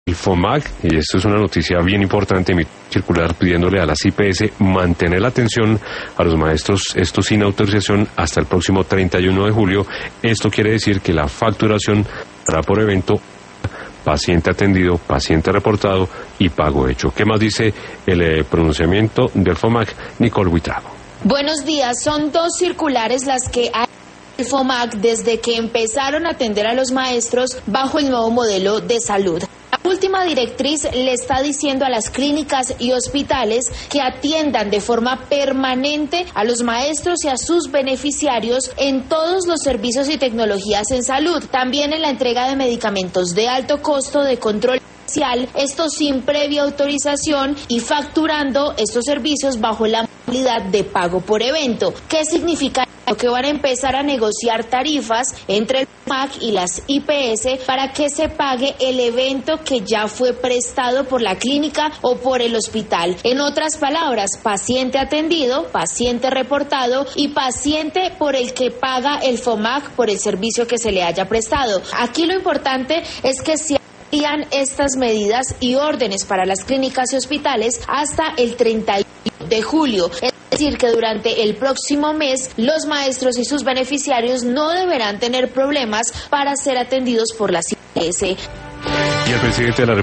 El FOMAC, y esto es una noticia bien importante, circular pidiéndole a las IPS mantener la atención a los maestros, esto sin autorización, hasta el próximo 31 de julio. Esto quiere decir que la facturación será por evento, paciente atendido, paciente reportado y pago hecho. ¿Qué más dice el pronunciamiento del FOMAC? Nicole Huitrago. Buenos días, son 2 circulares las que hay el FOMAC desde que empezaron a atender a los maestros bajo el nuevo modelo de salud. La última directriz le está diciendo a las clínicas y hospitales que atiendan de forma permanente a los maestros y a sus beneficiarios en todos los servicios y tecnologías en salud, también en la entrega de medicamentos de alto costo de control, esto sin previa autorización, y facturando estos servicios bajo la modalidad de pago por evento. ¿Qué significa? Que van a empezar a negociar tarifas entre el FOMAC y las IPS para que se pague el evento que ya fue prestado por la clínica o por el hospital. En otras palabras, paciente atendido, paciente reportado y paciente por el que paga el FOMAC por el servicio que se le haya prestado. Aquí lo importante es que si estas medidas y órdenes para las clínicas y hospitales hasta el 31 de julio. Es decir, que durante el próximo mes los maestros y sus beneficiarios no deberán tener problemas para ser atendidos por las IPS. Y el presidente de la